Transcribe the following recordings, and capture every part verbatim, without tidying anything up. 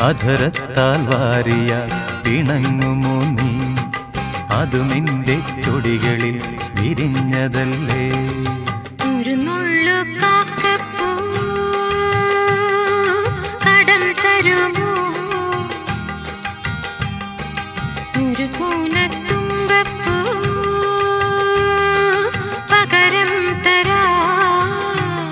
അധരത്താൽ വാരിയാൽ പിണങ്ങുമോ നീ? അതു നിന്റെ ചൊടികളിൽ വിരിഞ്ഞതല്ലേ? ഒരു നുള്ളു കാക്കപ്പൂ കടം തരുമോ? ഒരു കൂനത്തുമ്പപ്പൂ പകരം തരാം.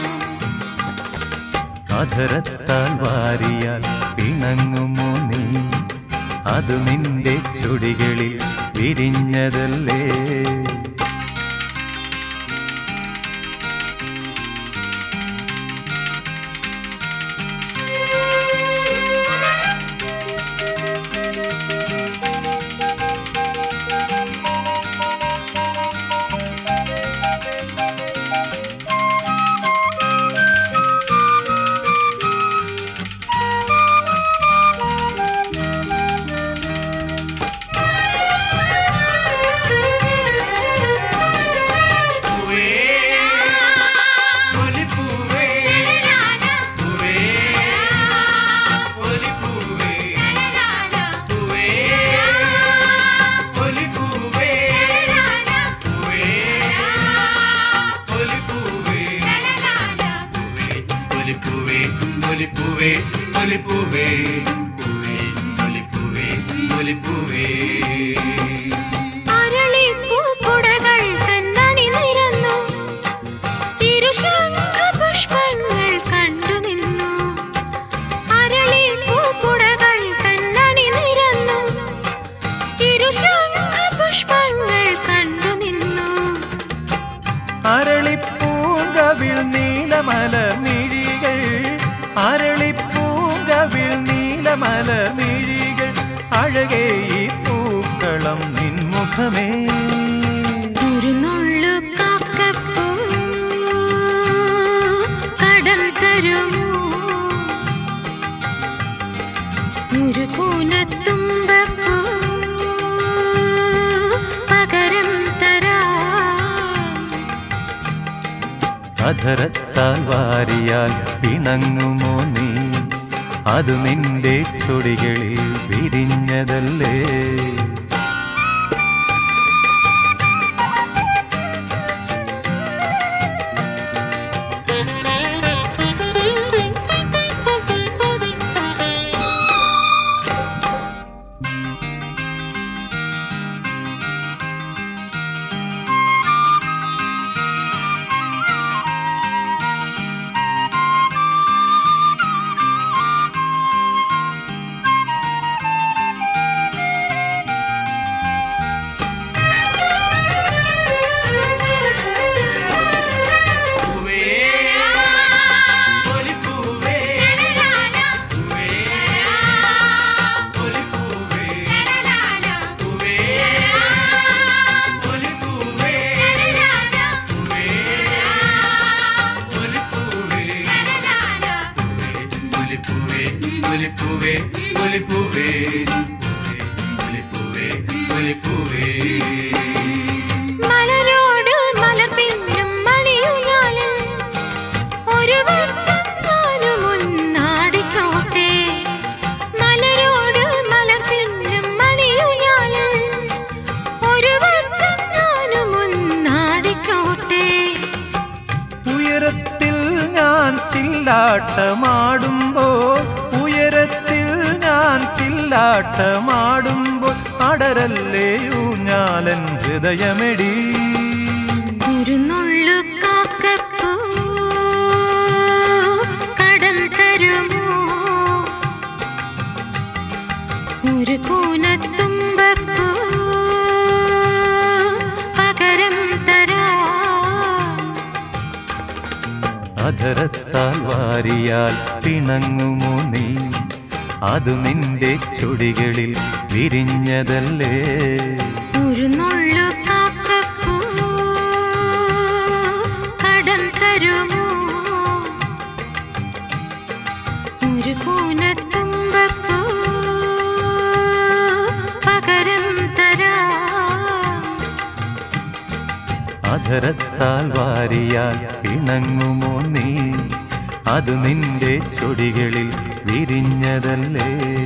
അധരത്താൽ വാരിയാൽ പിണങ്ങുമോ നീ? അതു നിന്റെ ചുടികളിൽ വിരിഞ്ഞതല്ലേ? അരളിപ്പൂക്കുടകൾ തന്നണി നിരന്നു, തിരുശംഖപുഷ്പങ്ങൾ കണ്ടു നിന്നു. അരളിപ്പൂക്കുടകൾ തന്നണി നിരന്നു, തിരുശംഖപുഷ്പങ്ങൾ കണ്ടു നിന്നു. അരളിപ്പൂങ്കവിൽ നീലമല മിഴികൾ, അരളിപ്പൂങ്കവിൽ നീലമല മിഴികൾ, അഴകേ ഈ പൂക്കളം നിൻമുഖമേ. ഒരു നുള്ളു കാക്കപ്പൂ കടം തരുമോ? ഒരു കൂനത്തുമ്പപ്പൂ പകരം തരാം. അധരത്താൽ വാരിയാൽ പിണങ്ങുമോ നീ? അതു നിന്റെ ചൊടികളിൽ വിരിഞ്ഞതല്ലേ? മലരോട് മലർ പിന്നും മണിയുയാലിൽ ഒരു വട്ടം ഞാനും ഒന്നാടിക്കോട്ടെ. മലരോട് മലർ പിന്നും മണിയുയാലിൽ ഒരു വട്ടം ഞാനും ഒന്നാടിക്കോട്ടെ. ഉയരത്തിൽ ഞാൻ ചില്ലാട്ടമാടുമ്പോൾ, ഉയരത്തിൽ ഞാൻ ചില്ലാട്ടമാടുമ്പോൾ അടരല്ലേ ഊഞ്ഞാലൻ ഹൃദയമെടി. ഒരു നുള്ളു കാക്കപ്പൂ കടം തരുമോ? ഒരു കൂനത്തുമ്പപ്പൂ പകരം തരാം. അധരത്താൽ വാരിയാൽ പിണങ്ങുമോ നീ? അതു നിന്റെ ചൊടികളിൽ വിരിഞ്ഞതല്ലേ? ഒരു നുള്ളു കാക്കപ്പൂ കടം തരുമോ? ഒരു കൂനത്തുമ്പപ്പൂ പകരം തരാം. അധരത്താൽ വാരിയാൽ പിണങ്ങുമോ നീ? അതു നിന്റെ ചൊടികളിൽ വിരിഞ്ഞതല്ലേ?